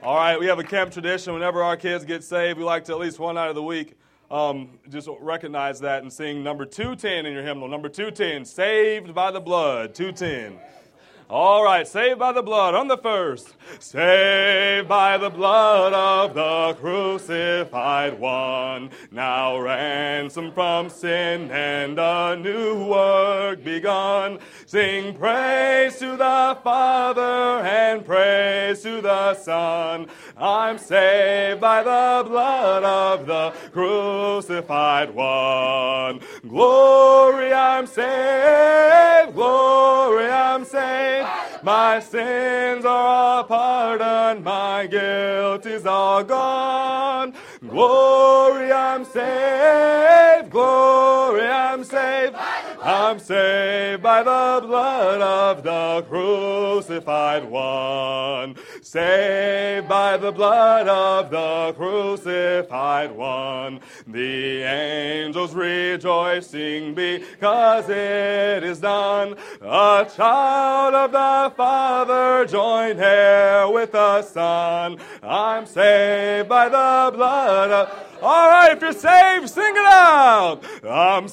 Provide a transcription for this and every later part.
All right, we have a camp tradition. Whenever our kids get saved, we like to at least one night of the week just recognize that and sing number 210 in your hymnal. Number 210, Saved by the Blood, 210. All right, saved by the blood on the first. Saved by the blood of the crucified one, now ransomed from sin and a new work begun. Sing praise to the Father and praise to the Son. I'm saved by the blood of the crucified one. Glory, I'm saved. Glory, I'm saved. My sins are all pardoned, my guilt is all gone. Glory, I'm saved. Glory, I'm saved. I'm saved by the blood of the crucified one. Saved by the blood of the crucified one. The angels rejoicing because it is done. A child of the Father joined heir with the Son. I'm saved by the blood of... All right, if you're saved, sing it out. I'm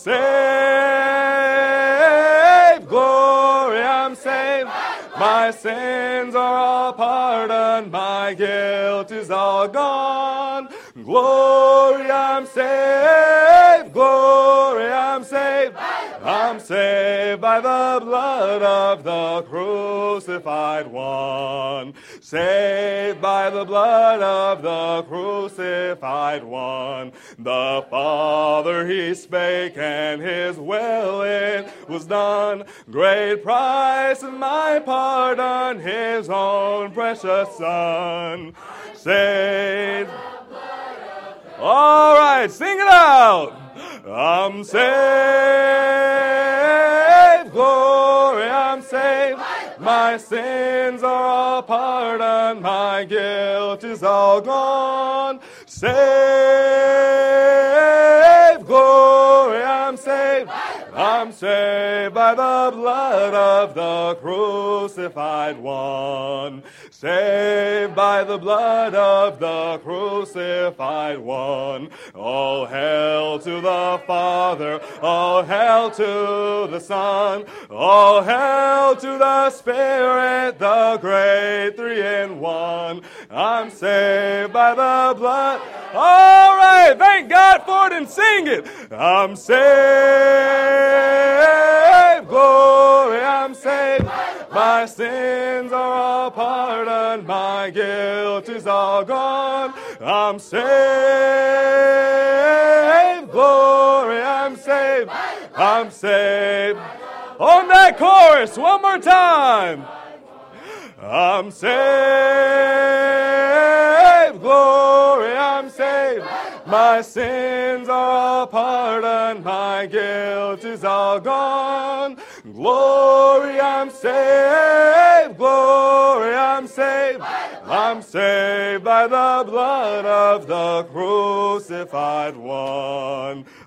saved. Glory, I'm saved. My sins are all pardoned. My guilt is all gone. Glory, I'm saved. Glory, I'm saved. I'm saved by the blood of the crucified one. Saved by the blood of the crucified one. The Father, he spake, and his will it was done. Great price of my pardon, his own precious Son. Saved. All right, sing it out. I'm saved. Glory, I'm saved. My sins are all pardoned. My guilt is all gone. Saved. Glory, I'm saved. I'm saved by the blood of the crucified one. Saved by the blood of the crucified one. All hail to the Father, all hail to the Son, all hail to the Spirit, the great three in one. I'm saved by the blood. All right, thank God for it and sing it. I'm saved. Glory, I'm saved. My sins are all pardoned. My guilt is all gone. I'm saved. Glory, I'm saved. I'm saved. On that chorus, one more time. I'm saved. Glory, I'm saved. My sins are all pardoned. My guilt is all gone. Glory, I'm saved. Glory, I'm saved. I'm saved by the blood of the crucified one.